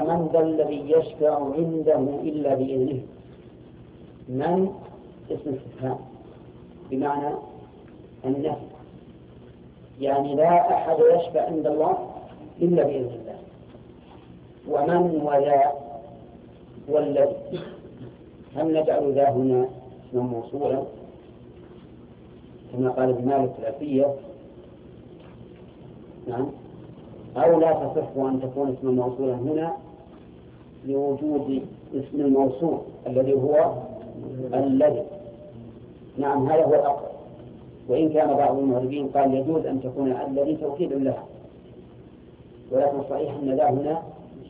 ومن ذا الذي يشفع عنده إلا بإذنه. من اسم استفهام بمعنى النفي، يعني لا أحد يشفع عند الله إلا بإذن الله. ومن وذا والذي، هل نجعل ذا هنا اسما موصولا كما قال ابن مالك في الألفية؟ نعم. أو لا تصح أن تكون اسما موصولا هنا لوجود اسم الموصول الذي هو الذي. نعم هذا هو الأقرب، وإن كان بعض المغربين قال يجوز أن تكون الذي توكيد لها، ولكن صحيح أن ذا هنا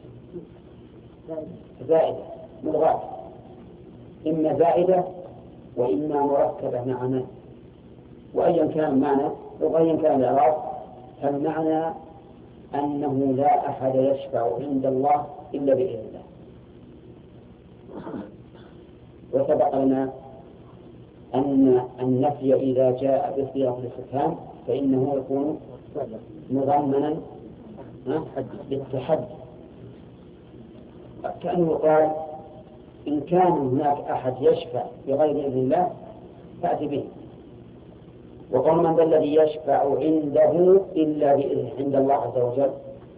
زائدة ملغاة، إما زائدة وإما مركبة مع من، وأيا كان المعنى وأيا كان الإعراب فالمعنى أنه لا أحد يشفع عند الله إلا بإذن الله. وسبق لنا أن النفي إذا جاء بصيغة الاستفهام فإنه يكون مضمنا بالتحدي، كأنه قال إن كان هناك أحد يشفع بغير إذن الله فأتي به. وقال من ذا الذي يشفع عنده إلا بإذنه عند الله عز وجل،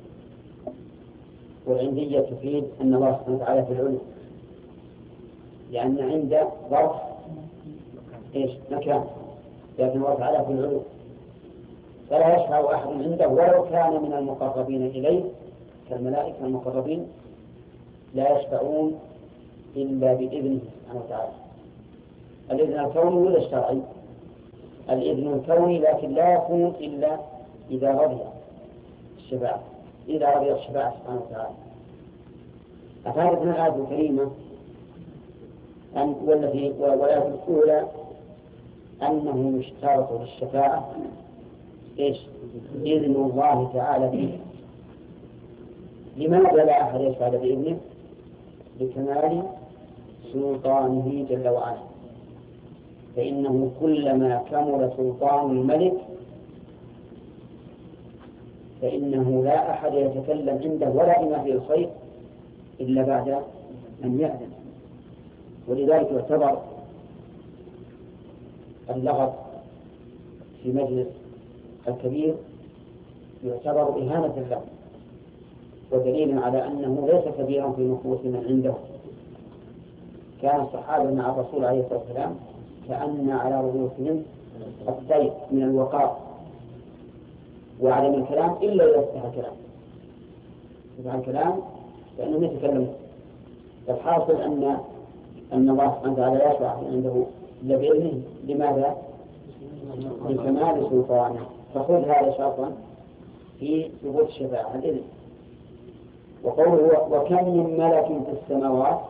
والعندية تفيد أن الله سبحانه وتعالى في العلو، لأن عند ظرف مكان، لكن الله تعالى في العلو، فلا يشفع أحد عنده ولو كان من المقربين إليه كالملائكة المقربين، لا يشفعون إلا بإذنه سبحانه وتعالى. الإذن الكوني ولا الشرعي؟ الإذن الكوني، لكن لا يكون إلا إذا رضي الشفاعة، إذا رضي الشفاعة سبحانه وتعالى. أفادت من الآية الكريمة والآية الأولى أنه يشترط للشفاعة إذن الله تعالى فيه. لماذا لا أحد يشفع بإذنه؟ لكمال سلطانه جل وعلا، فإنه كلما كمل سلطان الملك فإنه لا أحد يتكلم عنده ولا بما فيه الخير إلا بعد أن يأذن. ولذلك يعتبر اللغط في مجلس الكبير يعتبر إهانة له، ودليل على أنه ليس كبيرا في نفوس من عنده. كان الصحابة مع الرسول عليه الصلاة والسلام كأن على رؤوسهم الطير من الوقار وعدم الكلام إلا إذا افتح الكلام، يفتح الكلام لأنهم يتكلمون. فالحاصل أن الله سبحانه وتعالى يشفع عنده إلا بإذنه. لماذا؟ لكمال سلطانه. فخذ هذا شرطا في ثبوت الشفاعة الإذن. وقوله وكم من ملك في السماوات